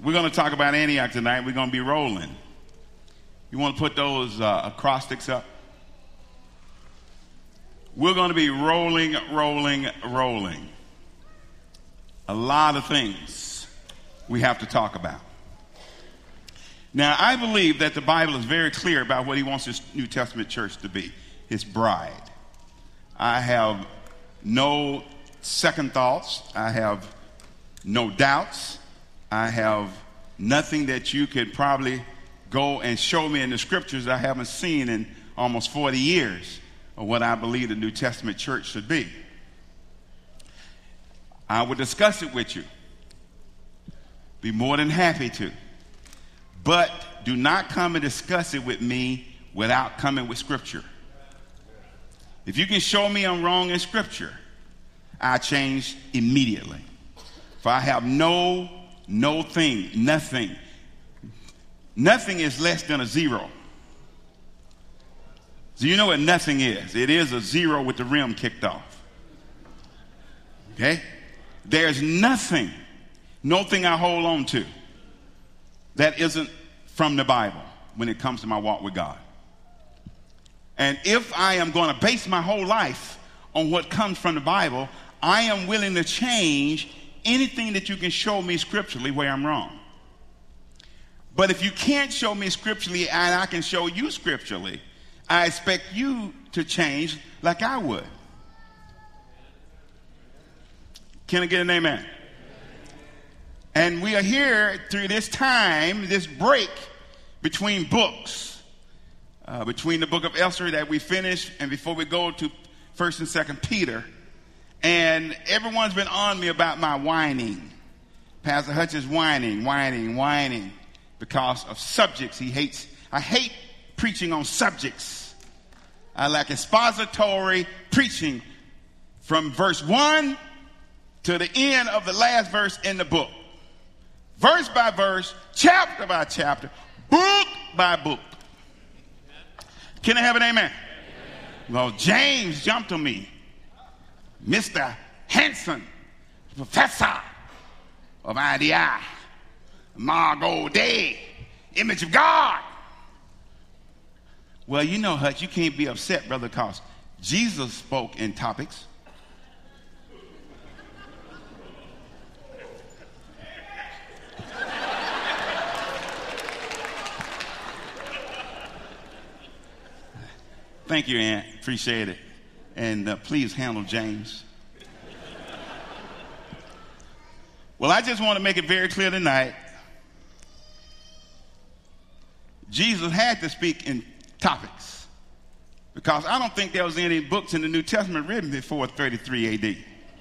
We're going to talk about Antioch tonight. We're going to be rolling. You want to put those acrostics up? We're going to be rolling. A lot of things we have to talk about. Now, I believe that the Bible is very clear about what he wants his New Testament church to be, his bride. I have no second thoughts. I have no doubts. I have nothing that you could probably go and show me in the scriptures I haven't seen in almost 40 years of what I believe the New Testament church should be. I will discuss it with you. Be more than happy to. But do not come and discuss it with me without coming with scripture. If you can show me I'm wrong in scripture, I change immediately. For I have nothing is less than a zero. So you know what nothing is. It is a zero with the rim kicked off. Okay? There's nothing I hold on to that isn't from the Bible when it comes to my walk with God. And if I am going to base my whole life on what comes from the Bible, I am willing to change anything that you can show me scripturally where I'm wrong. But if you can't show me scripturally and I can show you scripturally, I expect you to change like I would. Can I get an amen? And we are here through this time, this break between books, between the book of Esther that we finished and before we go to 1st and 2nd Peter. And everyone's been on me about my whining. Pastor Hutchins whining because of subjects he hates. I hate preaching on subjects. I like expository preaching from verse 1 to the end of the last verse in the book. Verse by verse, chapter by chapter, book by book. Can I have an amen? Well, James jumped on me. Mr. Hanson, professor of IDI, Margot Day, image of God. Well, you know, Hutch, you can't be upset, brother, because Jesus spoke in topics. Thank you, Aunt. Appreciate it. And please handle James. Well, I just want to make it very clear tonight. Jesus had to speak in topics because I don't think there was any books in the New Testament written before 33 AD.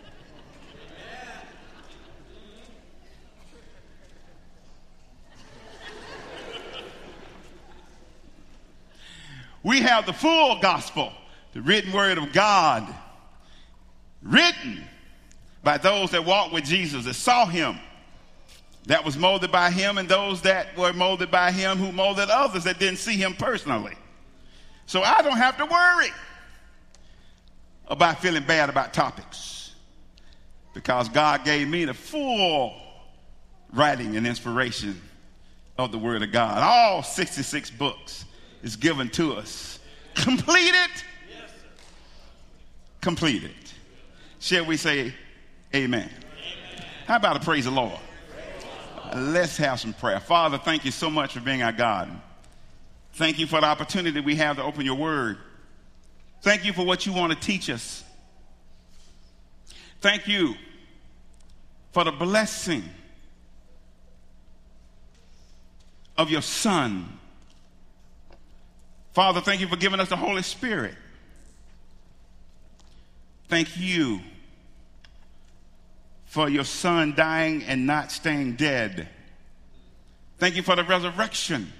We have the full gospel, the written word of God, written by those that walked with Jesus, that saw him, that was molded by him, and those that were molded by him who molded others that didn't see him personally. So I don't have to worry about feeling bad about topics because God gave me the full writing and inspiration of the word of God. All 66 books is given to us. Completed. Yes, sir. Completed. Shall we say amen? Amen. How about a praise the Lord? Let's have some prayer. Father, thank you so much for being our God. Thank you for the opportunity we have to open your word. Thank you for what you want to teach us. Thank you for the blessing of your Son. Father, thank you for giving us the Holy Spirit. Thank you for your Son dying and not staying dead. Thank you for the resurrection.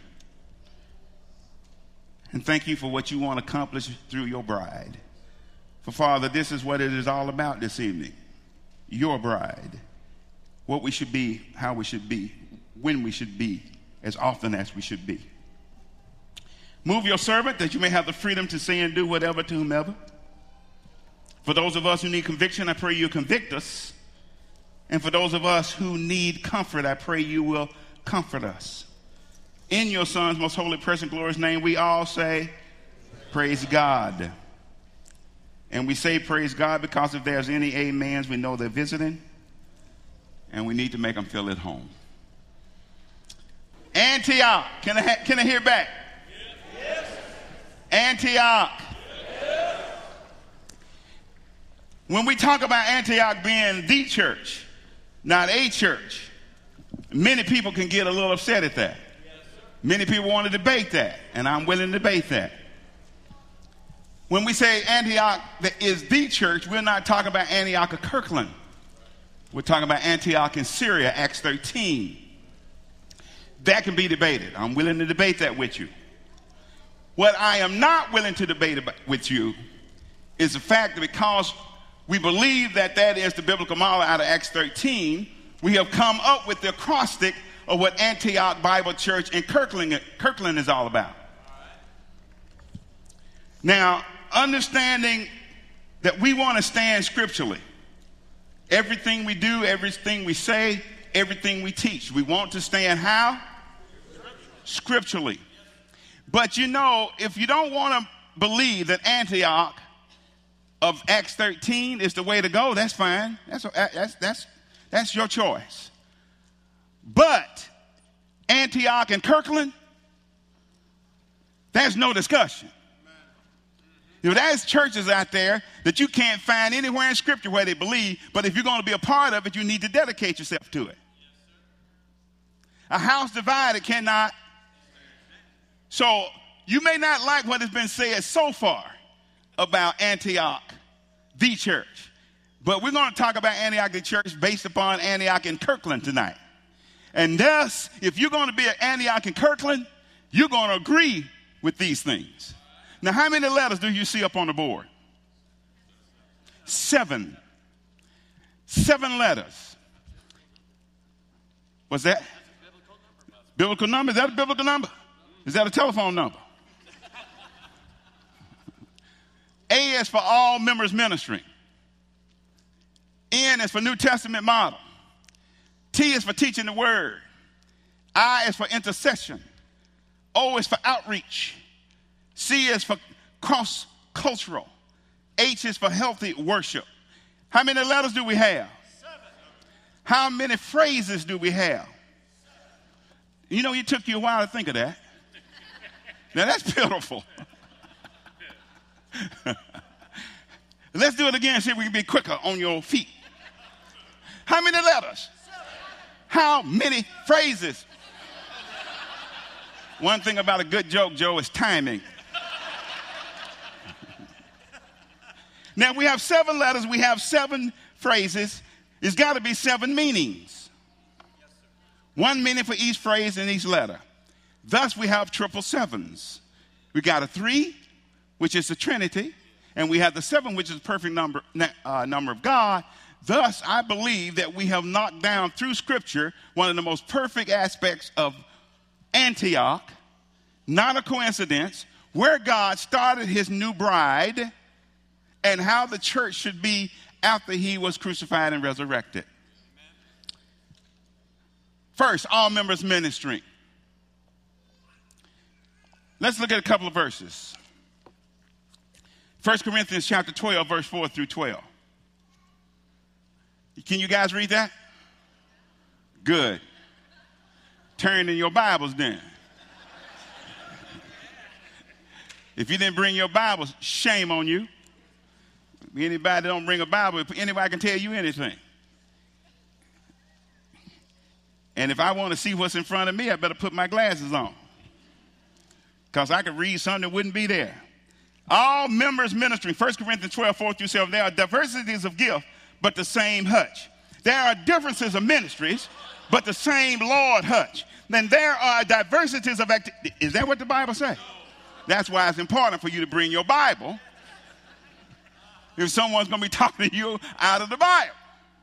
And thank you for what you want to accomplish through your bride. For Father, this is what it is all about this evening. Your bride. What we should be, how we should be, when we should be, as often as we should be. Move your servant that you may have the freedom to say and do whatever to whomever. For those of us who need conviction, I pray you convict us. And for those of us who need comfort, I pray you will comfort us. In your Son's most holy, precious, and glorious name, we all say, praise God. And we say praise God because if there's any amens, we know they're visiting, and we need to make them feel at home. Antioch. Can I hear back? Yes. Antioch. Yes. When we talk about Antioch being the church, not a church, many people can get a little upset at that. Yes, many people want to debate that, and I'm willing to debate that. When we say Antioch is the church, we're not talking about Antioch of Kirkland. We're talking about Antioch in Syria, Acts 13. That can be debated. I'm willing to debate that with you. What I am not willing to debate with you is the fact that because we believe that that is the biblical model out of Acts 13, we have come up with the acrostic of what Antioch Bible Church in Kirkland is all about. Now, understanding that we want to stand scripturally. Everything we do, everything we say, everything we teach. We want to stand how? Scripturally. But you know, if you don't want to believe that Antioch of Acts 13 is the way to go, that's fine. That's your choice. But Antioch and Kirkland, there's no discussion. You know, there's churches out there that you can't find anywhere in Scripture where they believe, but if you're going to be a part of it, you need to dedicate yourself to it. A house divided cannot. So you may not like what has been said so far about Antioch, the church, but we're going to talk about Antioch, the church, based upon Antioch in Kirkland tonight. And thus, if you're going to be at Antioch in Kirkland, you're going to agree with these things. Now, how many letters do you see up on the board? 7. 7 letters. What's that? Biblical number? Is that a biblical number? Is that a telephone number? A is for all members ministering. N is for New Testament model. T is for teaching the word. I is for intercession. O is for outreach. C is for cross-cultural. H is for healthy worship. How many letters do we have? 7. How many phrases do we have? 7. You know, it took you a while to think of that. Now, that's pitiful. Let's do it again and see if we can be quicker on your feet. How many letters? 7. How many phrases? One thing about a good joke, Joe, is timing. Now, we have 7 letters. We have 7 phrases. It's got to be 7 meanings. Yes, 1 meaning for each phrase in each letter. Thus, we have 777s. We got a 3, which is the Trinity, and we have the 7, which is the perfect number of God. Thus, I believe that we have knocked down through Scripture one of the most perfect aspects of Antioch, not a coincidence, where God started his new bride and how the church should be after he was crucified and resurrected. First, all members ministering. Let's look at a couple of verses. 1 Corinthians chapter 12, verse 4 through 12. Can you guys read that? Good. Turn in your Bibles then. If you didn't bring your Bibles, shame on you. Anybody that don't bring a Bible, anybody can tell you anything. And if I want to see what's in front of me, I better put my glasses on. Because I could read something that wouldn't be there. All members ministering, 1 Corinthians 12, 4 through 7, there are diversities of gift, but the same hutch. There are differences of ministries, but the same Lord hutch. Then there are diversities of activities. Is that what the Bible says? That's why it's important for you to bring your Bible if someone's going to be talking to you out of the Bible.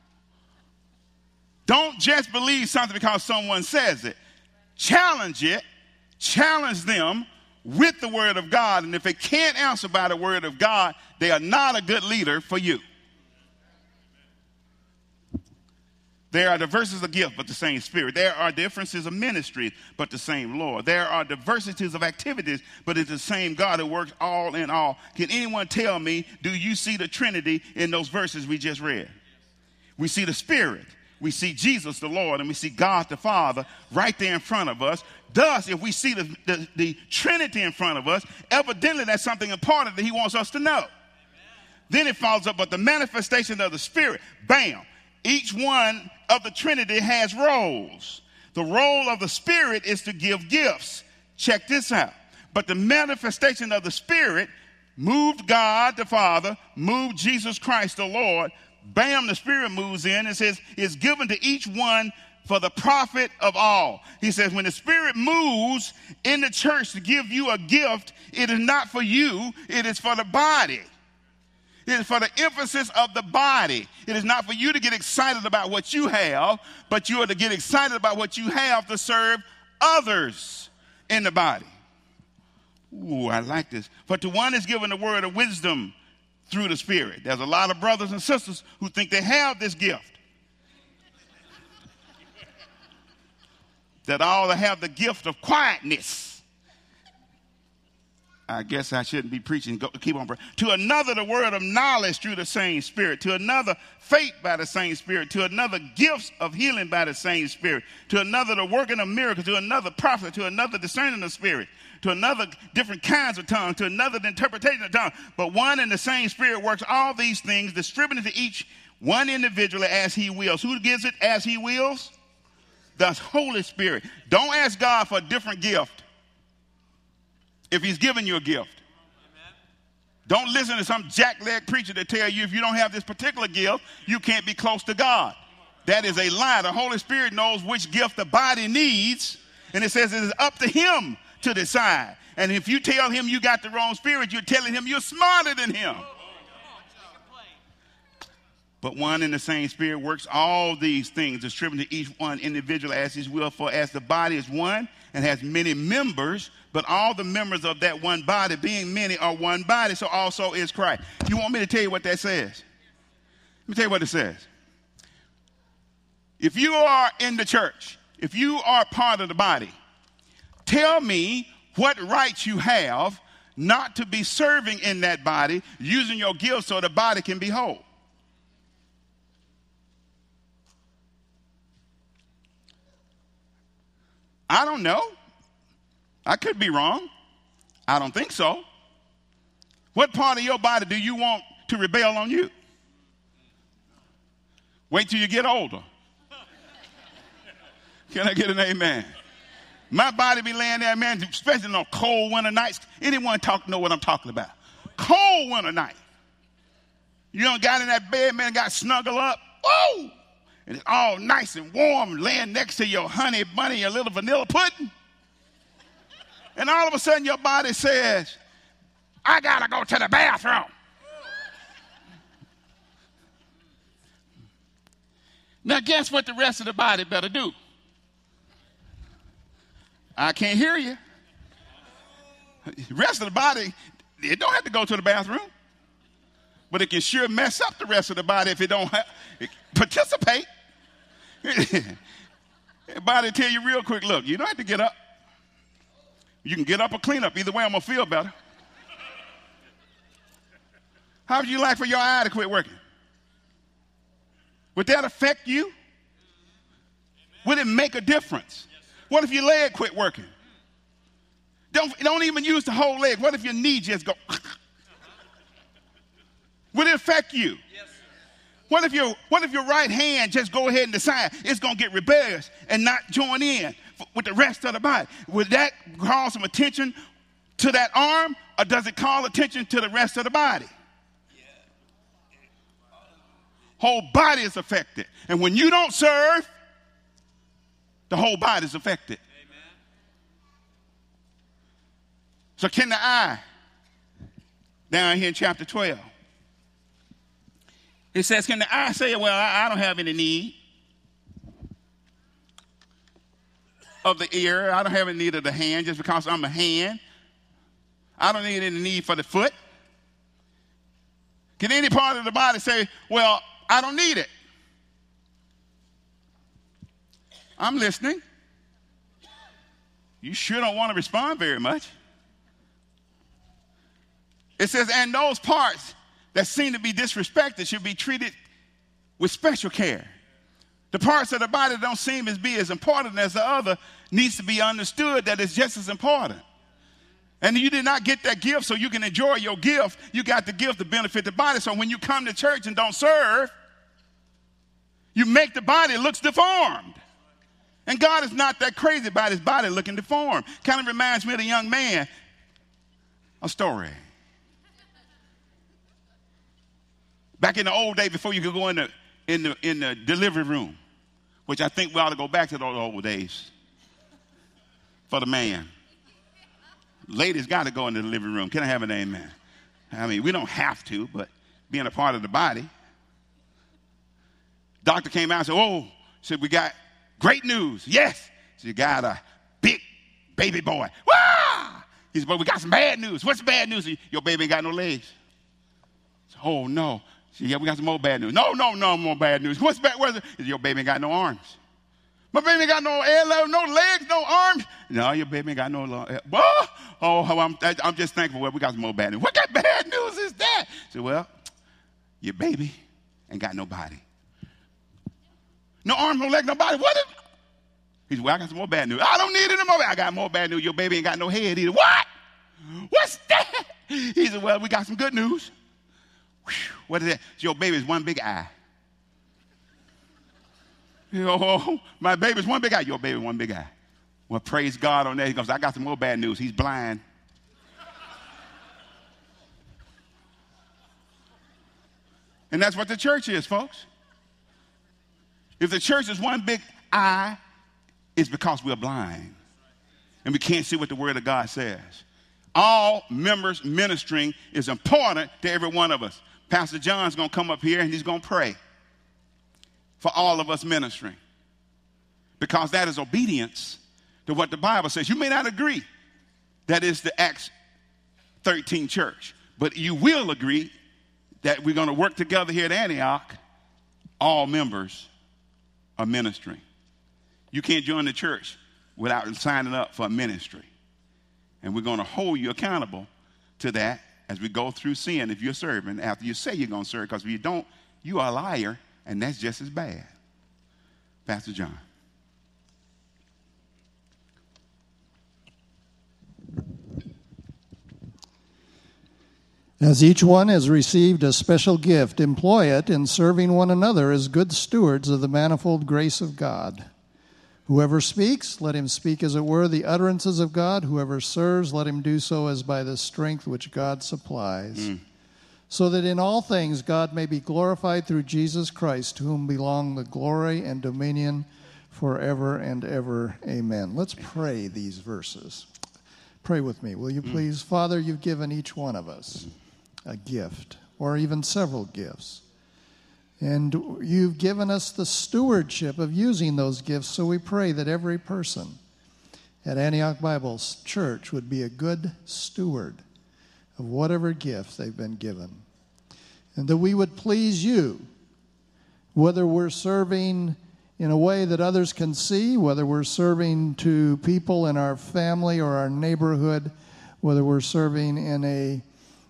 Don't just believe something because someone says it. Challenge it. Challenge them with the word of God. And if they can't answer by the word of God, they are not a good leader for you. There are diversities of gift, but the same Spirit. There are differences of ministry, but the same Lord. There are diversities of activities, but it's the same God who works all in all. Can anyone tell me, do you see the Trinity in those verses we just read? We see the Spirit. We see Jesus the Lord, and we see God the Father right there in front of us. Thus, if we see the Trinity in front of us, evidently that's something important that he wants us to know. Amen. Then it follows up, but the manifestation of the Spirit, bam. Each one of the Trinity has roles. The role of the Spirit is to give gifts. Check this out. But the manifestation of the Spirit moved God the Father, moved Jesus Christ the Lord. Bam, the Spirit moves in and says, is given to each one for the profit of all. He says, when the Spirit moves in the church to give you a gift, it is not for you, it is for the body. It is for the emphasis of the body. It is not for you to get excited about what you have, but you are to get excited about what you have to serve others in the body. Ooh, I like this. For to one is given the word of wisdom through the Spirit. There's a lot of brothers and sisters who think they have this gift. That all have the gift of quietness. I guess I shouldn't be preaching. Keep on praying. To another, the word of knowledge through the same Spirit. To another, faith by the same Spirit. To another, gifts of healing by the same Spirit. To another, the working of miracles. To another, prophet. To another, discerning of spirit. To another, different kinds of tongues. To another, the interpretation of tongues. But one and the same Spirit works all these things, distributing to each one individually as he wills. Who gives it as he wills? The Holy Spirit. Don't ask God for a different gift if he's giving you a gift. Amen. Don't listen to some jackleg preacher that tell you if you don't have this particular gift, you can't be close to God. That is a lie. The Holy Spirit knows which gift the body needs, and it says it is up to him to decide. And if you tell him you got the wrong spirit, you're telling him you're smarter than him. But one and the same Spirit works all these things, distributing to each one individual as his will. For as the body is one and has many members, but all the members of that one body, being many, are one body, so also is Christ. You want me to tell you what that says? Let me tell you what it says. If you are in the church, if you are part of the body, tell me what rights you have not to be serving in that body, using your gifts so the body can be whole. I don't know. I could be wrong. I don't think so. What part of your body do you want to rebel on you? Wait till you get older. Can I get an amen? My body be laying there, man, especially on cold winter nights. Anyone know what I'm talking about? Cold winter night. You done got in that bed, man, got snuggled up. Whoa! And it's all nice and warm, laying next to your honey bunny, your little vanilla pudding. And all of a sudden your body says, I got to go to the bathroom. Now guess what the rest of the body better do? I can't hear you. The rest of the body, it don't have to go to the bathroom. But it can sure mess up the rest of the body if it don't participate. Body tell you real quick, look, you don't have to get up. You can get up or clean up. Either way, I'm going to feel better. How would you like for your eye to quit working? Would that affect you? Would it make a difference? What if your leg quit working? Don't even use the whole leg. What if your knee just go? Would it affect you? Yes. What if your right hand just go ahead and decide it's going to get rebellious and not join in with the rest of the body? Would that call some attention to that arm, or does it call attention to the rest of the body? Yeah. Whole body is affected. And when you don't serve, the whole body is affected. Amen. So can the eye, down here in chapter 12, it says, can the eye say, well, I don't have any need of the ear. I don't have any need of the hand just because I'm a hand. I don't need any need for the foot. Can any part of the body say, well, I don't need it? I'm listening. You sure don't want to respond very much. It says, and those parts that seem to be disrespected should be treated with special care. The parts of the body that don't seem to be as important as the other needs to be understood that it's just as important. And you did not get that gift so you can enjoy your gift. You got the gift to benefit the body. So when you come to church and don't serve, you make the body looks deformed. And God is not that crazy about his body looking deformed. Kind of reminds me of a young man. A story. Back in the old days, before you could go in the delivery room, which I think we ought to go back to those old days for the man. Ladies got to go in the living room. Can I have an amen? I mean, we don't have to, but being a part of the body. Doctor came out and said, said, we got great news. Yes. So you got a big baby boy. Wah! He said, but we got some bad news. What's the bad news? Your baby ain't got no legs. Said, oh, no. Said, yeah, we got some more bad news. No more bad news. What's bad? He said, your baby ain't got no arms. My baby ain't got no legs, no arms. No, your baby ain't got no legs. I'm just thankful. Well, we got some more bad news. What kind of bad news is that? I said, well, your baby ain't got no body. No arms, no legs, no body. What? He said, well, I got some more bad news. I don't need any more. I got more bad news. Your baby ain't got no head either. What? What's that? He said, well, we got some good news. Whew. What is that? Your baby's one big eye. My baby's one big eye. Your baby one big eye. Well, praise God on that. He goes, I got some more bad news. He's blind. And that's what the church is, folks. If the church is one big eye, it's because we're blind. And we can't see what the Word of God says. All members ministering is important to every one of us. Pastor John's going to come up here and he's going to pray for all of us ministering. Because that is obedience to what the Bible says. You may not agree that is the Acts 13 church, but you will agree that we're going to work together here at Antioch. All members are ministering. You can't join the church without signing up for a ministry. And we're going to hold you accountable to that as we go through sin if you're serving after you say you're going to serve. Because if you don't, you are a liar, and that's just as bad. Pastor John. As each one has received a special gift, employ it in serving one another as good stewards of the manifold grace of God. Whoever speaks, let him speak as it were the utterances of God. Whoever serves, let him do so as by the strength which God supplies. So that in all things God may be glorified through Jesus Christ, to whom belong the glory and dominion forever and ever. Amen. Let's pray these verses. Pray with me, will you please? Father, you've given each one of us a gift, or even several gifts. And you've given us the stewardship of using those gifts, so we pray that every person at Antioch Bible Church would be a good steward of whatever gift they've been given. And that we would please you, whether we're serving in a way that others can see, whether we're serving to people in our family or our neighborhood, whether we're serving in a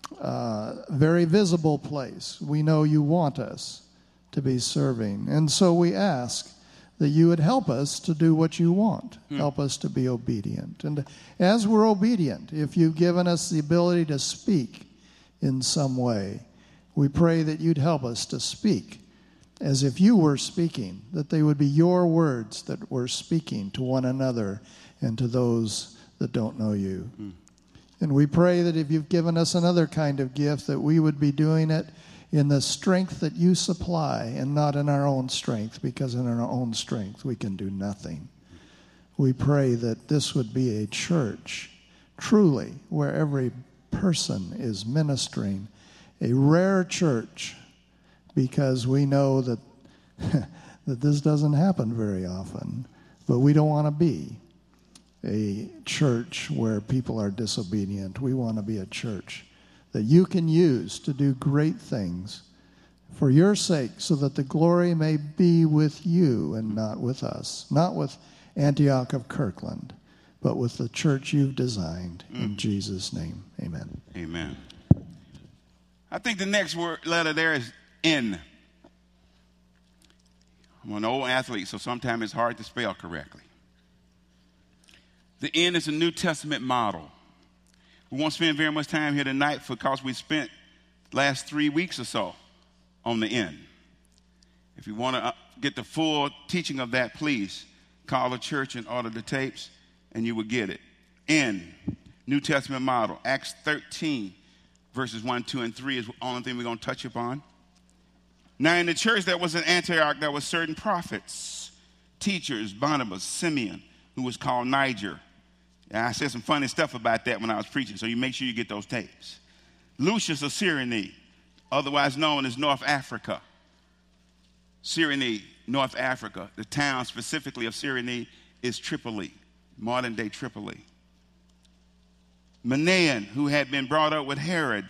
very visible place. We know you want us to be serving. And so we ask that you would help us to do what you want. Help us to be obedient. And as we're obedient, if you've given us the ability to speak in some way, we pray that you'd help us to speak as if you were speaking, that they would be your words that we're speaking to one another and to those that don't know you. And we pray that if you've given us another kind of gift, that we would be doing it in the strength that you supply and not in our own strength, because in our own strength we can do nothing. We pray that this would be a church, truly, where every person is ministering, a rare church, because we know that that this doesn't happen very often, but we don't want to be a church where people are disobedient. We want to be a church that you can use to do great things for your sake, so that the glory may be with you and not with us, not with Antioch of Kirkland, but with the church you've designed. In Jesus' name, amen. Amen. I think the next letter there is N. I'm an old athlete, so sometimes it's hard to spell correctly. The N is a New Testament model. We won't spend very much time here tonight because we spent the last 3 weeks or so on the N. If you want to get the full teaching of that, please call the church and order the tapes, and you will get it. N, New Testament model. Acts 13, verses 1, 2, and 3 is the only thing we're going to touch upon. Now, in the church that was in Antioch, there were certain prophets, teachers, Barnabas, Simeon, who was called Niger. And I said some funny stuff about that when I was preaching, so you make sure you get those tapes. Lucius of Cyrene, otherwise known as North Africa. Cyrene, North Africa. The town specifically of Cyrene is Tripoli, modern-day Tripoli. Manaen, who had been brought up with Herod.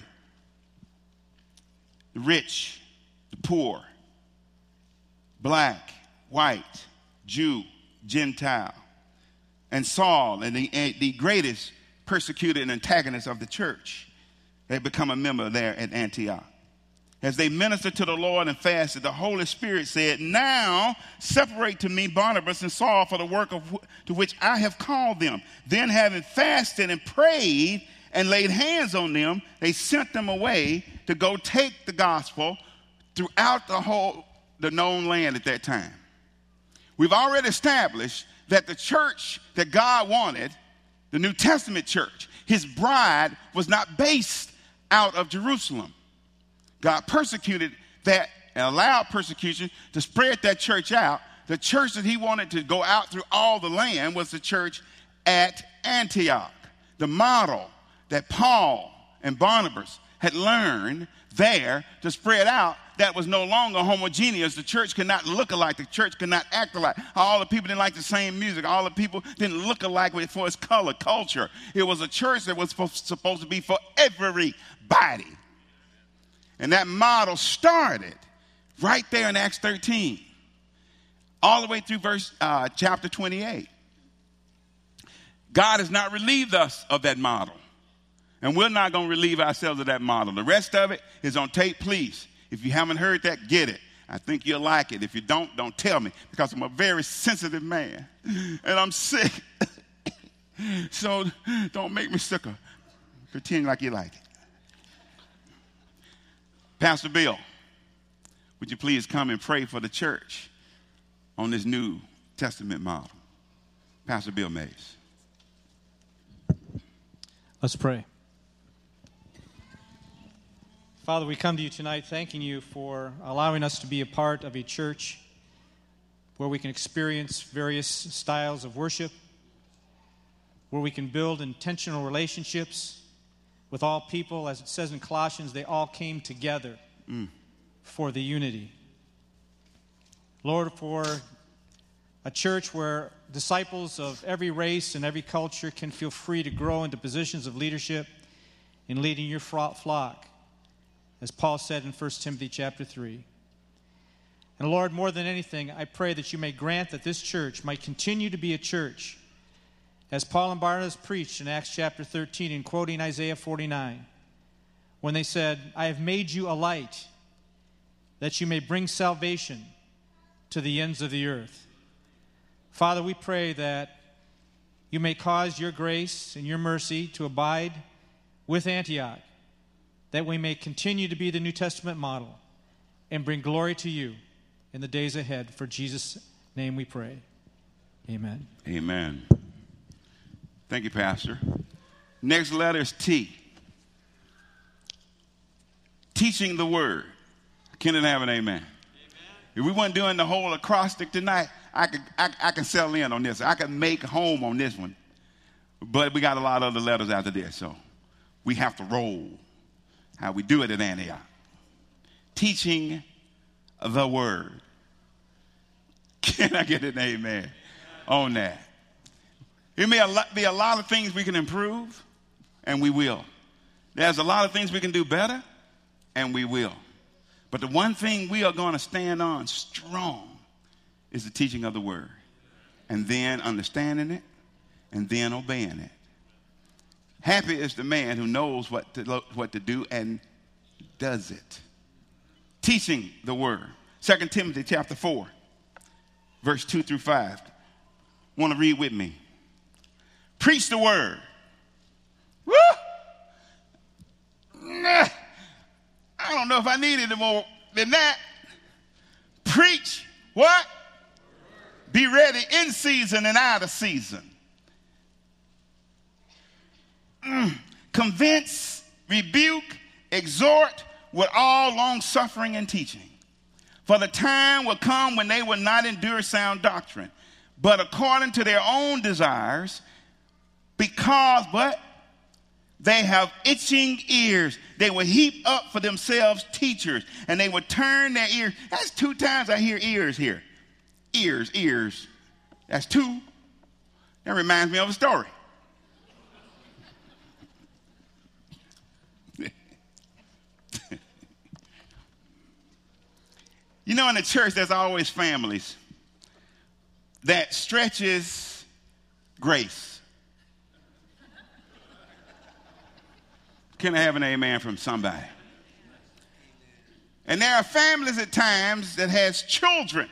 The rich, the poor, black, white, Jew, Gentile. And Saul, and the greatest persecutor and antagonist of the church, had become a member there at Antioch. As they ministered to the Lord and fasted, the Holy Spirit said, "Now separate to me Barnabas and Saul for the work to which I have called them." Then, having fasted and prayed and laid hands on them, they sent them away to go take the gospel throughout the known land at that time. We've already established that the church that God wanted, the New Testament church, his bride, was not based out of Jerusalem. God persecuted that and allowed persecution to spread that church out. The church that he wanted to go out through all the land was the church at Antioch. The model that Paul and Barnabas had learned there to spread out, that was no longer homogeneous. The church could not look alike. The church could not act alike. All the people didn't like the same music. All the people didn't look alike for its color, culture. It was a church that was supposed to be for everybody. And that model started right there in Acts 13, all the way through chapter 28. God has not relieved us of that model. And we're not going to relieve ourselves of that model. The rest of it is on tape, please. If you haven't heard that, get it. I think you'll like it. If you don't tell me, because I'm a very sensitive man and I'm sick. So don't make me sicker. Pretend like you like it. Pastor Bill, would you please come and pray for the church on this New Testament model? Pastor Bill Mays. Let's pray. Father, we come to you tonight thanking you for allowing us to be a part of a church where we can experience various styles of worship, where we can build intentional relationships with all people. As it says in Colossians, they all came together for the unity. Lord, for a church where disciples of every race and every culture can feel free to grow into positions of leadership in leading your flock, as Paul said in 1 Timothy chapter 3. And Lord, more than anything, I pray that you may grant that this church might continue to be a church, as Paul and Barnabas preached in Acts chapter 13 in quoting Isaiah 49, when they said, "I have made you a light, that you may bring salvation to the ends of the earth." Father, we pray that you may cause your grace and your mercy to abide with Antioch, that we may continue to be the New Testament model and bring glory to you in the days ahead. For Jesus' name we pray. Amen. Amen. Thank you, Pastor. Next letter is T. Teaching the word. Can it have an amen? Amen. If we weren't doing the whole acrostic tonight, I can sell in on this. I can make home on this one. But we got a lot of other letters after this, so we have to roll how we do it at Antioch. Teaching the word. Can I get an amen on that? There may be a lot of things we can improve, and we will. There's a lot of things we can do better, and we will. But the one thing we are going to stand on strong is the teaching of the word, and then understanding it, and then obeying it. Happy is the man who knows what to do and does it. Teaching the word. 2 Timothy chapter 4, verse 2 through 5. Want to read with me? Preach the word. Woo! Nah, I don't know if I need any more than that. Preach what? Be ready in season and out of season. Convince, rebuke, exhort with all long suffering and teaching. For the time will come when they will not endure sound doctrine, but according to their own desires, because what? They have itching ears. They will heap up for themselves teachers, and they will turn their ears. That's 2 times I hear ears here. Ears. That's 2. That reminds me of a story. You know, in the church, there's always families that stretches grace. Can I have an amen from somebody? And there are families at times that has children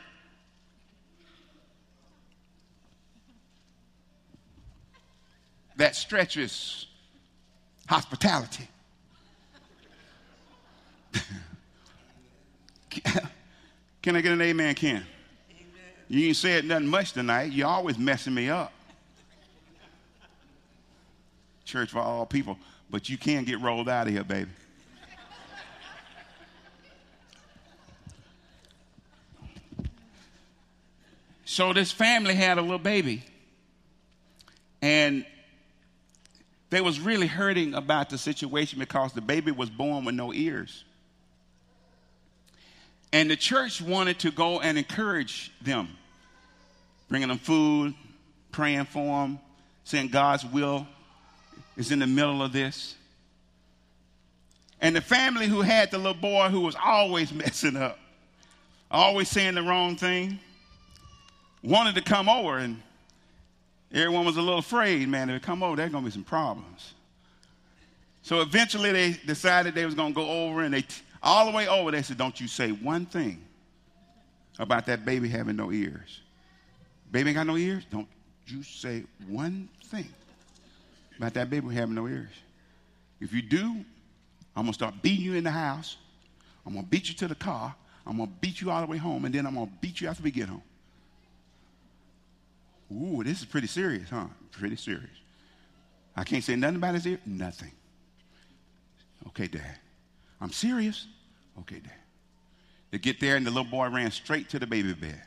that stretches hospitality. Can I get an amen, Ken? Amen. You ain't said nothing much tonight. You're always messing me up. Church for all people. But you can get rolled out of here, baby. So this family had a little baby. And they was really hurting about the situation because the baby was born with no ears. And the church wanted to go and encourage them, bringing them food, praying for them, saying God's will is in the middle of this. And the family who had the little boy who was always messing up, always saying the wrong thing, wanted to come over, and everyone was a little afraid, man, if they come over, there's going to be some problems. So eventually they decided they was going to go over, and all the way over, they said, don't you say one thing about that baby having no ears. Baby ain't got no ears? Don't you say one thing about that baby having no ears. If you do, I'm going to start beating you in the house. I'm going to beat you to the car. I'm going to beat you all the way home, and then I'm going to beat you after we get home. Ooh, this is pretty serious, huh? Pretty serious. I can't say nothing about his ear? Nothing. Okay, Dad. I'm serious. Okay, Dad. They get there, and the little boy ran straight to the baby bed.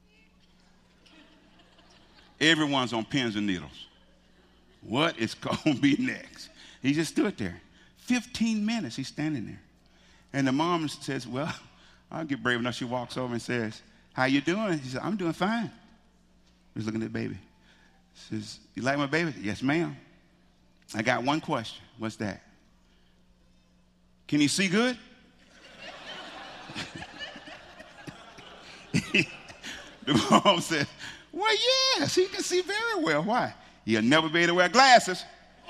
Everyone's on pins and needles. What is going to be next? He just stood there. 15 minutes he's standing there. And the mom says, well, I'll get brave enough. She walks over and says, how you doing? He said, I'm doing fine. He's looking at the baby. Says, you like my baby? Yes, ma'am. I got one question. What's that? Can you see good? The mom said, well, yes, he can see very well. Why? He'll never be able to wear glasses.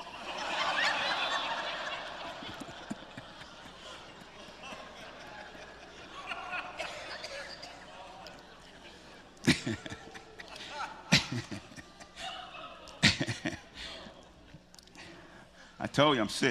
I told you I'm sick.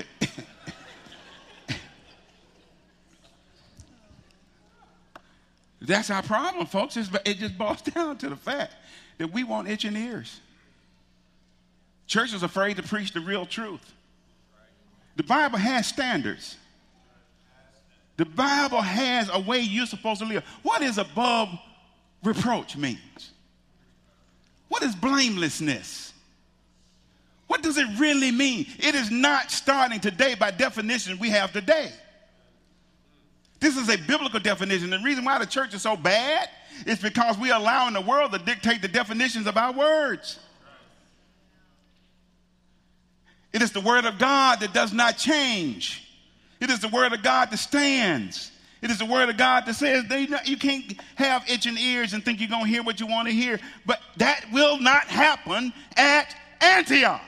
That's our problem, folks. It just boils down to the fact that we want itching ears. Church is afraid to preach the real truth. The Bible has standards. The Bible has a way you're supposed to live. What is above reproach means? What is blamelessness? What does it really mean? It is not starting today by definition we have today. This is a biblical definition. The reason why the church is so bad is because we are allowing the world to dictate the definitions of our words. It is the word of God that does not change. It is the word of God that stands. It is the word of God that says you can't have itching ears and think you're going to hear what you want to hear. But that will not happen at Antioch.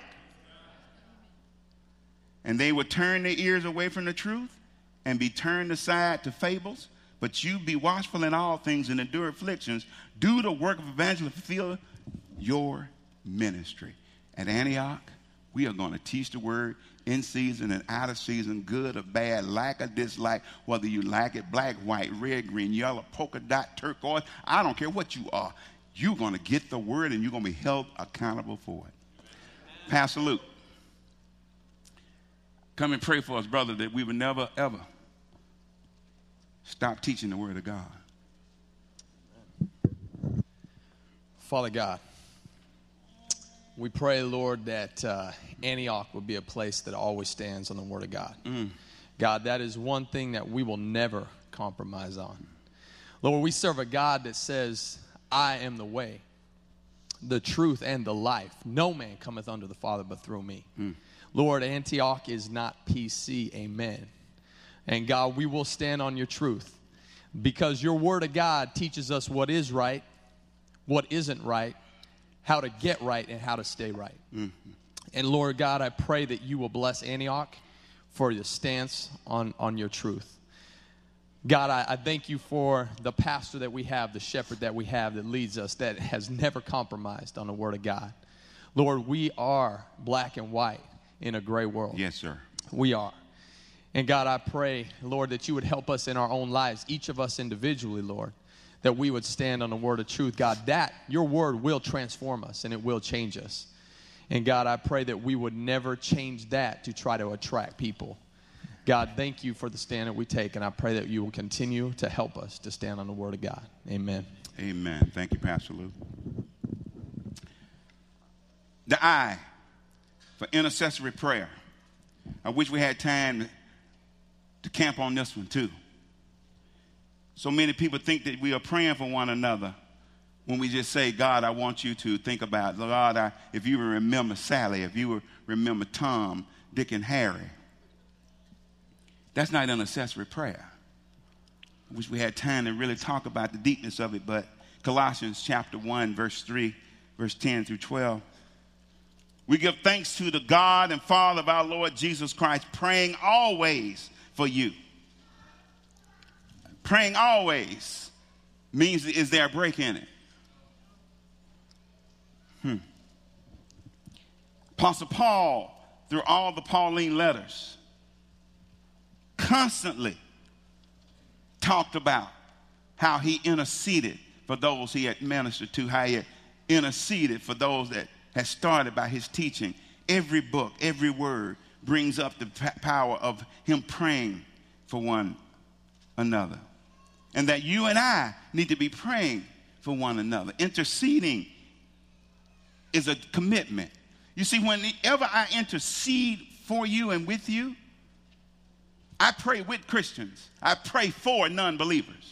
And they would turn their ears away from the truth and be turned aside to fables. But you be watchful in all things and endure afflictions. Do the work of evangelism, fulfill your ministry. At Antioch, we are going to teach the word in season and out of season, good or bad, like or dislike, whether you like it black, white, red, green, yellow, polka dot, turquoise. I don't care what you are. You're going to get the word and you're going to be held accountable for it. Pastor Luke, come and pray for us, brother, that we would never, ever stop teaching the word of God. Father God, we pray, Lord, that Antioch would be a place that always stands on the word of God. God, that is one thing that we will never compromise on. Lord, we serve a God that says, I am the way, the truth, and the life. No man cometh unto the Father but through me. Lord, Antioch is not PC, amen. And God, we will stand on your truth because your word of God teaches us what is right, what isn't right, how to get right, and how to stay right. And Lord God, I pray that you will bless Antioch for your stance on your truth. God, I thank you for the pastor that we have, the shepherd that we have that leads us, that has never compromised on the word of God. Lord, we are black and white in a gray world. Yes, sir. We are. And God, I pray, Lord, that you would help us in our own lives, each of us individually, Lord, that we would stand on the word of truth. God, that your word will transform us and it will change us. And God, I pray that we would never change that to try to attract people. God, thank you for the stand that we take, and I pray that you will continue to help us to stand on the word of God. Amen. Amen. Thank you, Pastor Luke. The I for intercessory prayer. I wish we had time to camp on this one too. So many people think that we are praying for one another when we just say, God, I want you to think about, God, if you remember Sally, if you remember Tom, Dick, and Harry. That's not intercessory prayer. I wish we had time to really talk about the deepness of it, but Colossians chapter 1, verse 3, verse 10 through 12. We give thanks to the God and Father of our Lord Jesus Christ, praying always for you. Praying always means, is there a break in it? Apostle Paul, through all the Pauline letters, constantly talked about how he interceded for those he had ministered to, how he had interceded for those that had started by his teaching. Every book, every word brings up the power of him praying for one another. And that you and I need to be praying for one another. Interceding is a commitment. You see, whenever I intercede for you and with you, I pray with Christians. I pray for non-believers.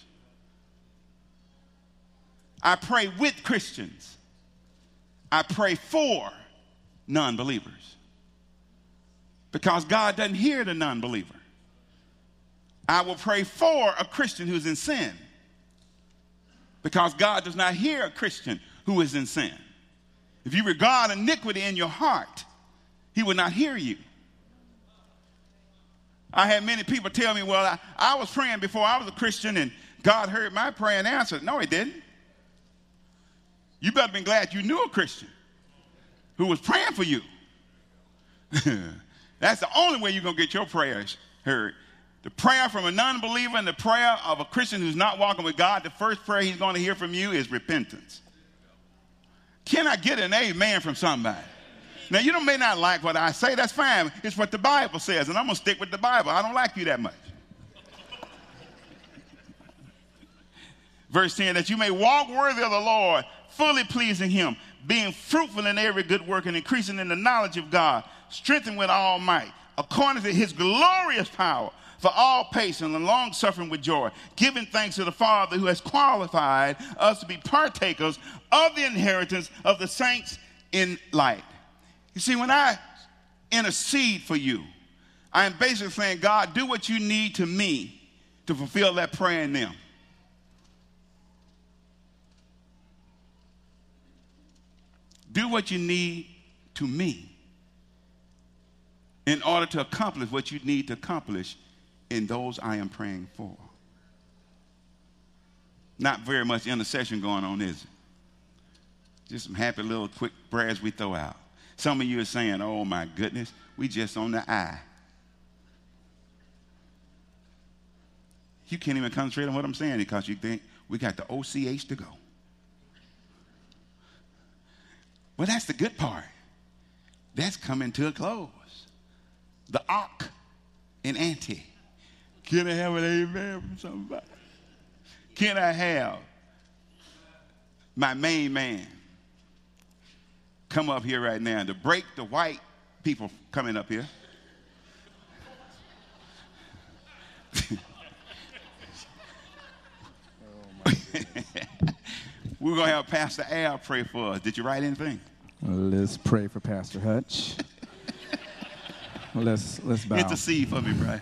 I pray with Christians. I pray for non-believers. Because God doesn't hear the non-believer. I will pray for a Christian who's in sin. Because God does not hear a Christian who is in sin. If you regard iniquity in your heart, he will not hear you. I had many people tell me, well, I was praying before I was a Christian and God heard my prayer and answered. No, he didn't. You better be glad you knew a Christian who was praying for you. That's the only way you're going to get your prayers heard. The prayer from a non-believer and the prayer of a Christian who's not walking with God, the first prayer he's going to hear from you is repentance. Can I get an amen from somebody? Now, you may not like what I say. That's fine. It's what the Bible says, and I'm going to stick with the Bible. I don't like you that much. Verse 10, that you may walk worthy of the Lord, fully pleasing him, being fruitful in every good work and increasing in the knowledge of God, strengthened with all might, according to his glorious power, for all patience and long-suffering with joy, giving thanks to the Father who has qualified us to be partakers of the inheritance of the saints in light. You see, when I intercede for you, I am basically saying, God, do what you need to me to fulfill that prayer in them. Do what you need to me in order to accomplish what you need to accomplish in those I am praying for. Not very much intercession going on, is it? Just some happy little quick prayers we throw out. Some of you are saying, oh my goodness, we just on the eye. You can't even concentrate on what I'm saying because you think we got the OCH to go. Well, that's the good part. That's coming to a close. The arc in ante. Can I have an amen from somebody? Can I have my main man come up here right now to break the white people coming up here? We're going to have Pastor Al pray for us. Did you write anything? Let's pray for Pastor Hutch. Let's bow. Intercede for me, Brian.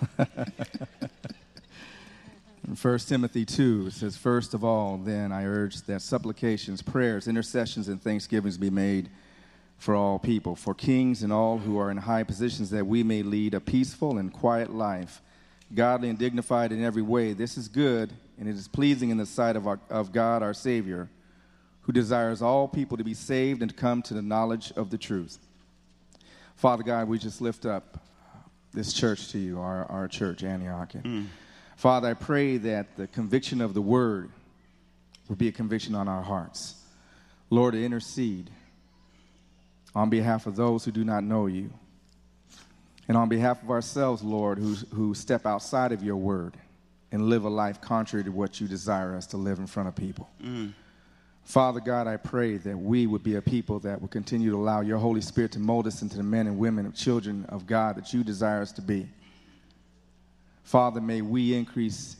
In 1 Timothy 2, it says, first of all, then I urge that supplications, prayers, intercessions, and thanksgivings be made for all people, for kings and all who are in high positions, that we may lead a peaceful and quiet life, godly and dignified in every way. This is good, and it is pleasing in the sight of God our Savior, who desires all people to be saved and to come to the knowledge of the truth. Father God, we just lift up this church to you, our church, Antioch. Father, I pray that the conviction of the word will be a conviction on our hearts. Lord, to intercede on behalf of those who do not know you, and on behalf of ourselves, Lord, who step outside of your word and live a life contrary to what you desire us to live in front of people. Father God, I pray that we would be a people that will continue to allow your Holy Spirit to mold us into the men and women, children of God that you desire us to be. Father, may we increase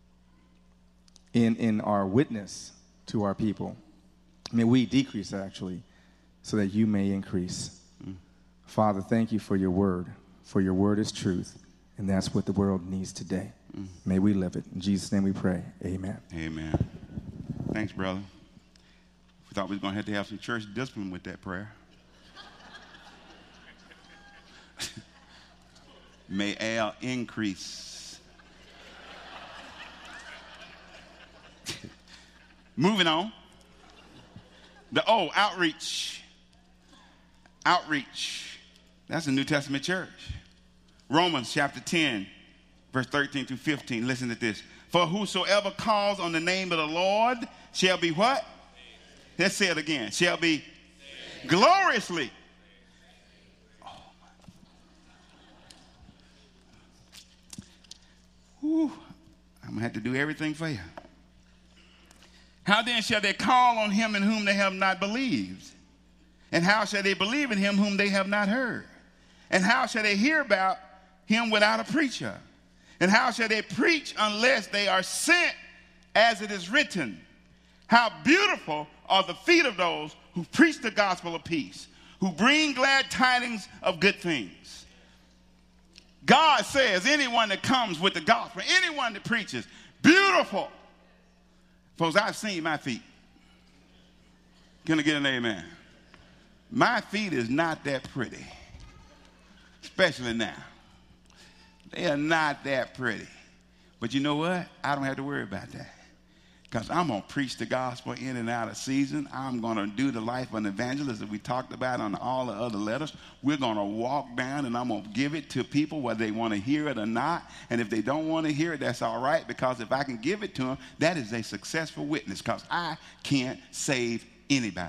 in our witness to our people. May we decrease, actually, so that you may increase. Father, thank you for your word is truth, and that's what the world needs today. May we live it. In Jesus' name we pray. Amen. Amen. Thanks, brother. We thought we was going to have some church discipline with that prayer. May Al increase. Moving on. Outreach. Outreach. That's a New Testament church. Romans chapter 10, verse 13 through 15. Listen to this. For whosoever calls on the name of the Lord shall be what? Let's say it again. Shall be gloriously. Oh, whew. I'm going to have to do everything for you. How then shall they call on him in whom they have not believed? And how shall they believe in him whom they have not heard? And how shall they hear about him without a preacher? And how shall they preach unless they are sent, as it is written? How beautiful are the feet of those who preach the gospel of peace, who bring glad tidings of good things. God says anyone that comes with the gospel, anyone that preaches, beautiful. Folks, I've seen my feet. Can I get an amen? My feet is not that pretty, especially now. They are not that pretty. But you know what? I don't have to worry about that, because I'm going to preach the gospel in and out of season. I'm going to do the life of an evangelist that we talked about on all the other letters. We're going to walk down, and I'm going to give it to people whether they want to hear it or not. And if they don't want to hear it, that's all right, because if I can give it to them, that is a successful witness, because I can't save anybody.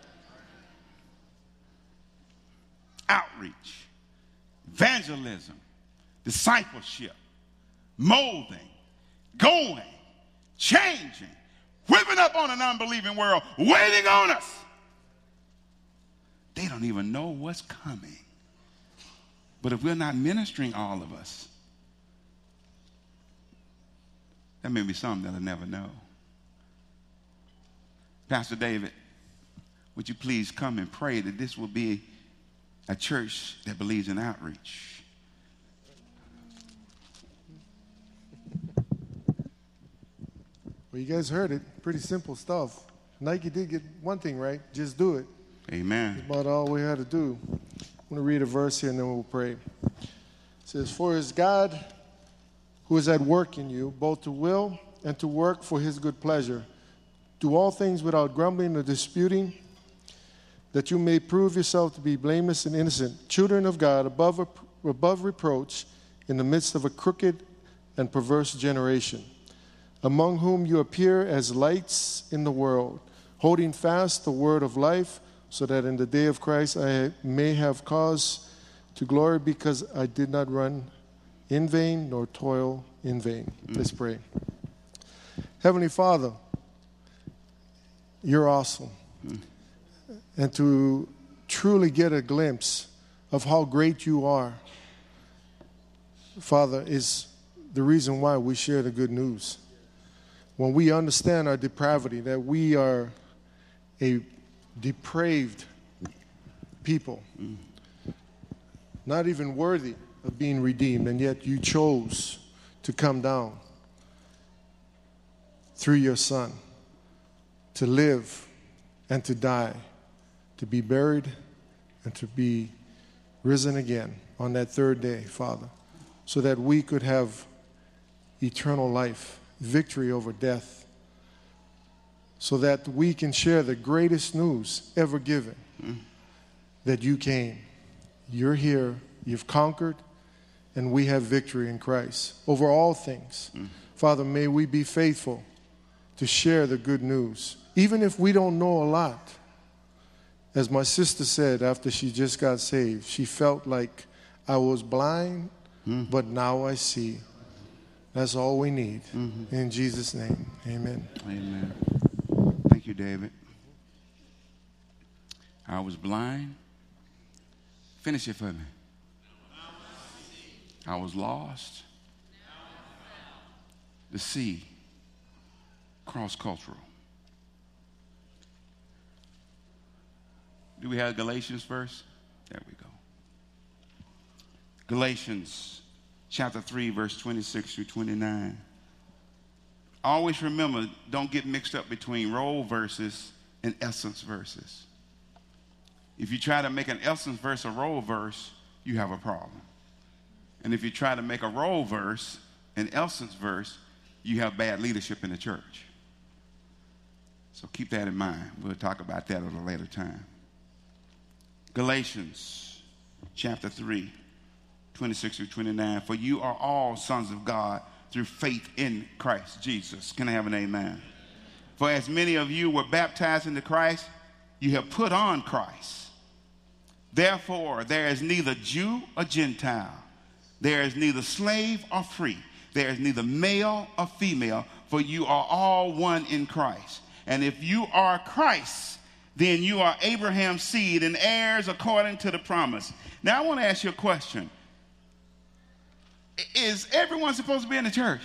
Outreach, evangelism, discipleship, molding, going, changing, whipping up on an unbelieving world, waiting on us. They don't even know what's coming. But if we're not ministering all of us, there may be some that'll never know. Pastor David, would you please come and pray that this will be a church that believes in outreach? Well, you guys heard it. Pretty simple stuff. Nike did get one thing right. Just do it. Amen. That's about all we had to do. I'm going to read a verse here and then we'll pray. It says, "For it is God who is at work in you, both to will and to work for his good pleasure. Do all things without grumbling or disputing, that you may prove yourself to be blameless and innocent, children of God, above reproach, in the midst of a crooked and perverse generation, among whom you appear as lights in the world, holding fast the word of life, so that in the day of Christ I may have cause to glory, because I did not run in vain nor toil in vain." Let's pray. Heavenly Father, you're awesome. And to truly get a glimpse of how great you are, Father, is the reason why we share the good news. When we understand our depravity, that we are a depraved people, not even worthy of being redeemed, and yet you chose to come down through your Son to live and to die, to be buried and to be risen again on that third day, Father, so that we could have eternal life, victory over death, so that we can share the greatest news ever given, that you came, you're here, you've conquered, and we have victory in Christ over all things. Father, may we be faithful to share the good news, even if we don't know a lot. As my sister said after she just got saved, she felt like, I was blind, but now I see. That's all we need. In Jesus' name, amen. Amen. Thank you, David. I was blind. Finish it for me. I was lost. The sea. Cross-cultural. Do we have Galatians first? There we go. Galatians chapter 3, verse 26 through 29. Always remember, don't get mixed up between role verses and essence verses. If you try to make an essence verse a role verse, you have a problem. And if you try to make a role verse an essence verse, you have bad leadership in the church. So keep that in mind. We'll talk about that at a later time. Galatians chapter 3, 26 through 29. For you are all sons of God through faith in Christ Jesus. Can I have an amen? For as many of you were baptized into Christ, you have put on Christ. Therefore, there is neither Jew or Gentile. There is neither slave or free. There is neither male or female, for you are all one in Christ. And if you are Christ, then you are Abraham's seed and heirs according to the promise. Now, I want to ask you a question. Is everyone supposed to be in the church?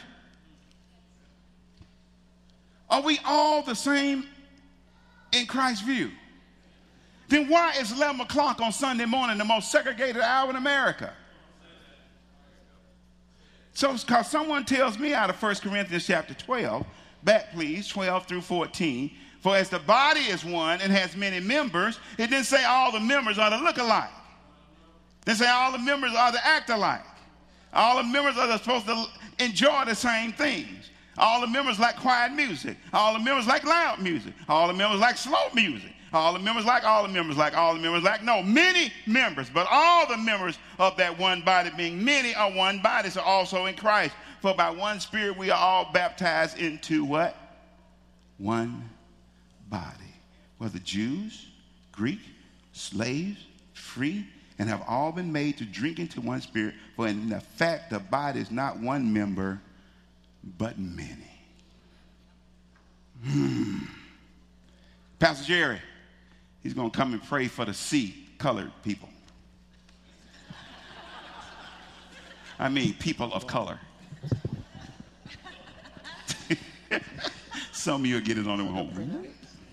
Are we all the same in Christ's view? Then why is 11 o'clock on Sunday morning the most segregated hour in America? So, because someone tells me out of 1 Corinthians chapter 12, back please, 12 through 14, for as the body is one and has many members, it didn't say all the members are to look alike. It didn't say all the members are to act alike. All the members are supposed to enjoy the same things. All the members like quiet music. All the members like loud music. All the members like slow music. All the members like all the members like all the members like. No, many members, but all the members of that one body, being many are one body, so also in Christ. For by one Spirit we are all baptized into what? One body. Whether Jews, Greek, slaves, free, and have all been made to drink into one Spirit. For in the fact the body is not one member, but many. Pastor Jerry, he's going to come and pray for the colored people. I mean, people of color. Some of you will get it on their home.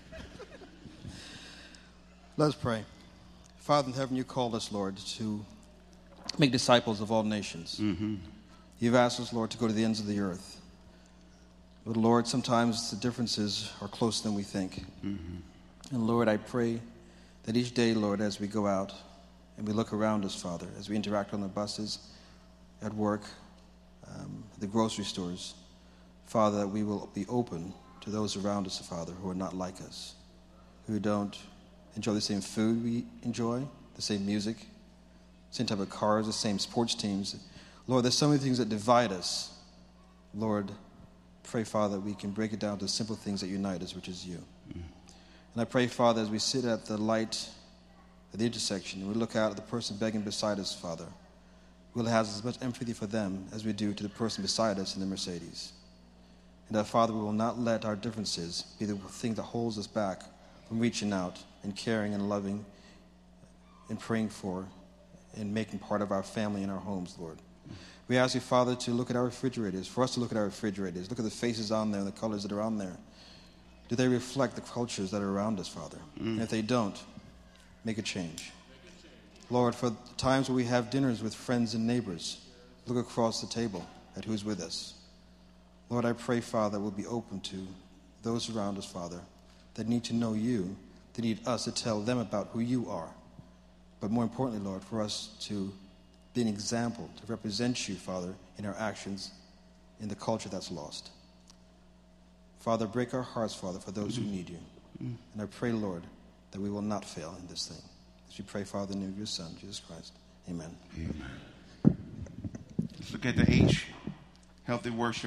Let's pray. Father in heaven, you called us, Lord, to make disciples of all nations. You've asked us, Lord, to go to the ends of the earth. But Lord, sometimes the differences are closer than we think. And Lord, I pray that each day, Lord, as we go out and we look around us, Father, as we interact on the buses, at work, the grocery stores, Father, that we will be open to those around us, Father, who are not like us, who don't enjoy the same food we enjoy, the same music, same type of cars, the same sports teams. Lord, there's so many things that divide us. Lord, pray, Father, that we can break it down to simple things that unite us, which is you. And I pray, Father, as we sit at the light at the intersection and we look out at the person begging beside us, Father, we'll have as much empathy for them as we do to the person beside us in the Mercedes. And that, Father, we will not let our differences be the thing that holds us back from reaching out and caring and loving and praying for and making part of our family and our homes, Lord. We ask you, Father, to look at our refrigerators, for us to look at our refrigerators, look at the faces on there and the colors that are on there. Do they reflect the cultures that are around us, Father? And if they don't, make a change. Lord, for times where we have dinners with friends and neighbors, look across the table at who's with us. Lord, I pray, Father, we'll be open to those around us, Father, that need to know you, that need us to tell them about who you are. But more importantly, Lord, for us to be an example, to represent you, Father, in our actions in the culture that's lost. Father, break our hearts, Father, for those who need you. And I pray, Lord, that we will not fail in this thing. As we pray, Father, in the name of your Son, Jesus Christ. Amen. Amen. Let's look at the H, healthy worship.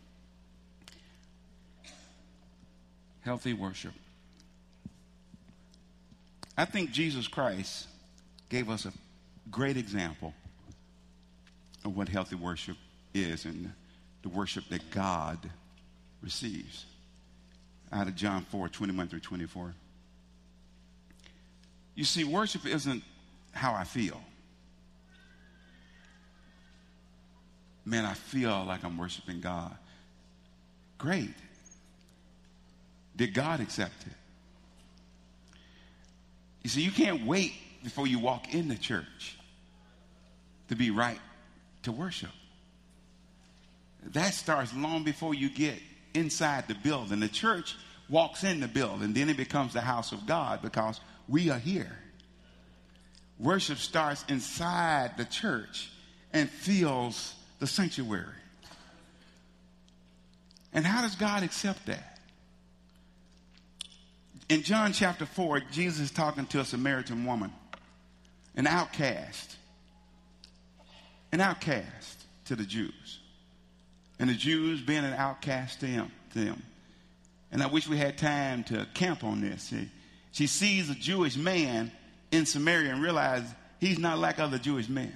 Healthy worship. I think Jesus Christ gave us a great example of what healthy worship is and the worship that God receives. Out of John 4:21-24. You see, worship isn't how I feel. Man, I feel like I'm worshiping God. Great. Did God accept it? You see, you can't wait before you walk in the church to be right to worship. That starts long before you get inside the building. The church walks in the building, then it becomes the house of God because we are here. Worship starts inside the church and fills the sanctuary. And how does God accept that? In John chapter 4, Jesus is talking to a Samaritan woman, an outcast to the Jews. And the Jews being an outcast to them. And I wish we had time to camp on this. She sees a Jewish man in Samaria and realizes he's not like other Jewish men.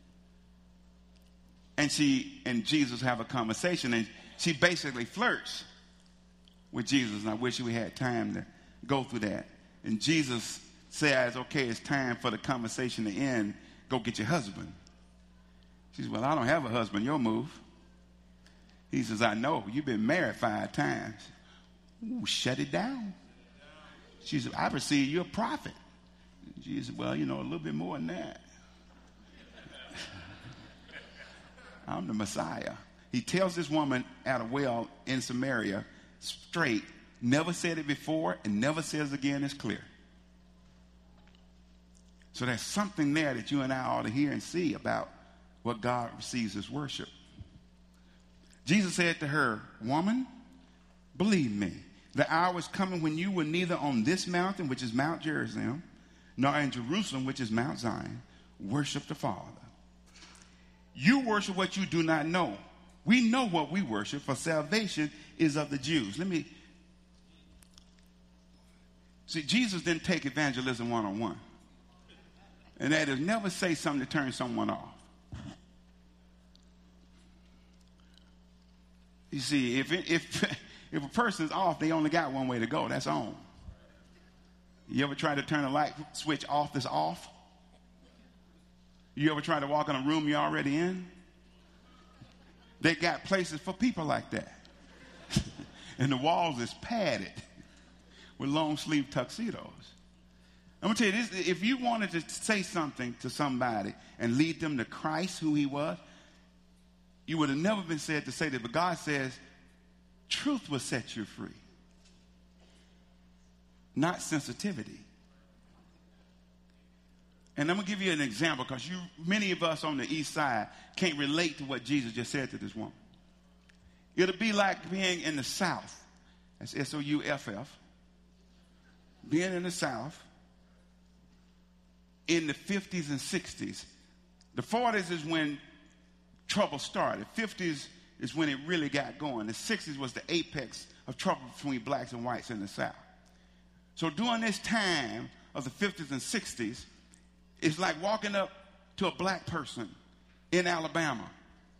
And she and Jesus have a conversation, and she basically flirts with Jesus. And I wish we had time to go through that. And Jesus says, okay, it's time for the conversation to end. Go get your husband. She says, well, I don't have a husband. Your move. He says, I know. You've been married 5 times. Ooh, shut it down. She said, I perceive you're a prophet. Jesus said, well, a little bit more than that. I'm the Messiah. He tells this woman at a well in Samaria straight, never said it before and never says again, it's clear. So there's something there that you and I ought to hear and see about what God receives as worship. Jesus said to her, woman, believe me, the hour is coming when you will neither on this mountain, which is Mount Gerizim, nor in Jerusalem, which is Mount Zion, worship the Father. You worship what you do not know. We know what we worship, for salvation is of the Jews. See, Jesus didn't take evangelism one-on-one. And that is never say something to turn someone off. You see, if a person's off, they only got one way to go. That's on. You ever try to turn a light switch off that's off? You ever try to walk in a room you're already in? They got places for people like that. And the walls is padded with long sleeve tuxedos. I'm going to tell you this, if you wanted to say something to somebody and lead them to Christ, who he was, you would have never been said to say that. But God says, Truth will set you free, not sensitivity. And I'm going to give you an example because many of us on the east side can't relate to what Jesus just said to this woman. It'll be like being in the South. That's S-O-U-F-F. Being in the South in the 50s and 60s. The 40s is when trouble started. 50s is when it really got going. The 60s was the apex of trouble between blacks and whites in the South. So during this time of the 50s and 60s, it's like walking up to a black person in Alabama.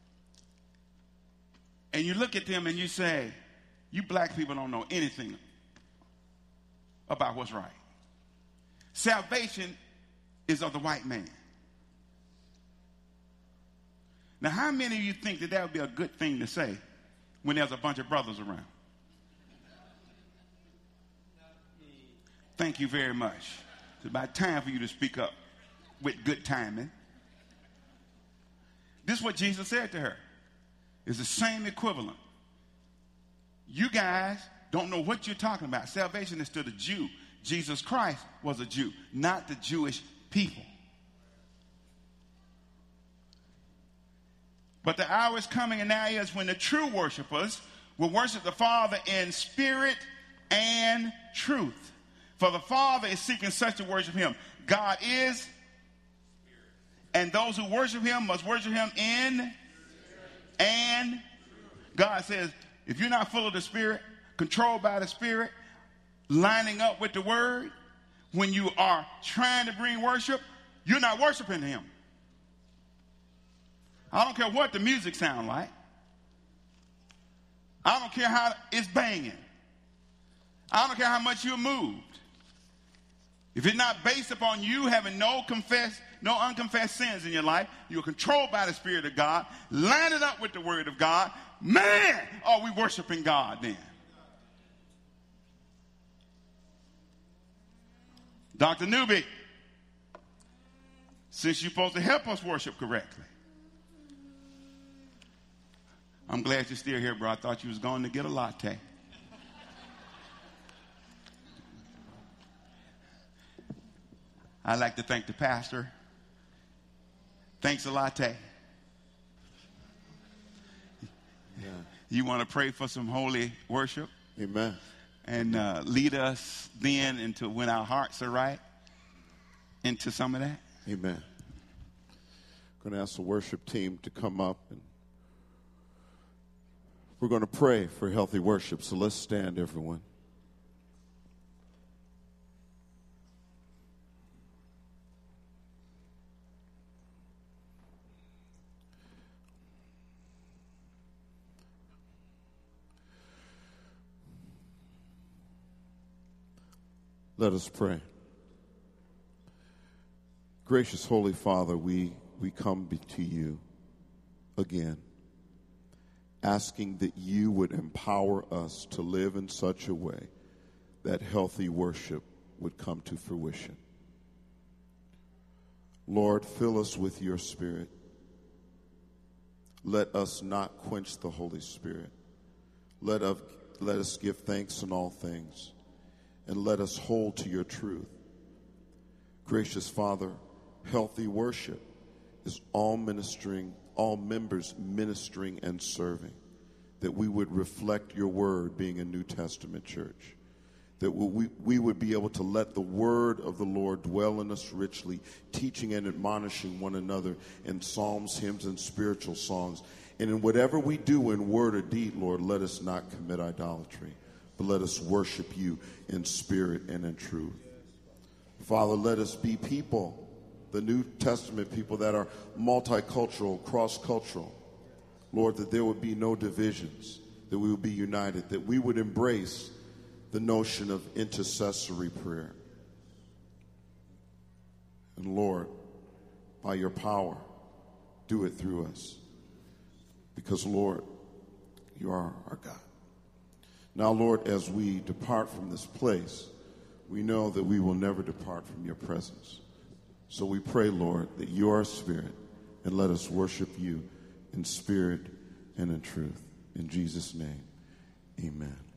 And you look at them and you say, you black people don't know anything about what's right. Salvation is of the white man. Now, how many of you think that would be a good thing to say when there's a bunch of brothers around? Thank you very much. It's about time for you to speak up with good timing. This is what Jesus said to her. It's the same equivalent. You guys don't know what you're talking about. Salvation is to the Jew. Jesus Christ was a Jew, not the Jewish people. But the hour is coming, and now is when the true worshipers will worship the Father in spirit and truth. For the Father is seeking such to worship him. God is, and those who worship him must worship him in and God says, if you're not full of the Spirit, controlled by the Spirit, lining up with the Word, when you are trying to bring worship, you're not worshiping him. I don't care what the music sounds like. I don't care how it's banging. I don't care how much you're moved. If it's not based upon you having no unconfessed sins in your life, you're controlled by the Spirit of God, line it up with the Word of God, man, are we worshiping God then? Dr. Newby, since you're supposed to help us worship correctly, I'm glad you're still here, bro. I thought you was going to get a latte. I'd like to thank the pastor. Thanks a latte. Yeah. You want to pray for some holy worship? Amen. And lead us then into when our hearts are right, into some of that? Amen. I'm going to ask the worship team to come up, and we're going to pray for healthy worship. So let's stand, everyone. Let us pray. Gracious Holy Father, we come to you again, asking that you would empower us to live in such a way that healthy worship would come to fruition. Lord, fill us with your Spirit. Let us not quench the Holy Spirit. Let us give thanks in all things, and let us hold to your truth. Gracious Father, healthy worship is all members ministering and serving, that we would reflect your word, being a New Testament church, that we would be able to let the word of the Lord dwell in us richly, teaching and admonishing one another in psalms, hymns, and spiritual songs. And in whatever we do in word or deed, Lord, let us not commit idolatry, but let us worship you in spirit and in truth. Father, let us be people, the New Testament people that are multicultural, cross-cultural. Lord, that there would be no divisions, that we would be united, that we would embrace the notion of intercessory prayer. And Lord, by your power, do it through us. Because, Lord, you are our God. Now, Lord, as we depart from this place, we know that we will never depart from your presence. So we pray, Lord, that you are Spirit, and let us worship you in spirit and in truth. In Jesus' name, Amen.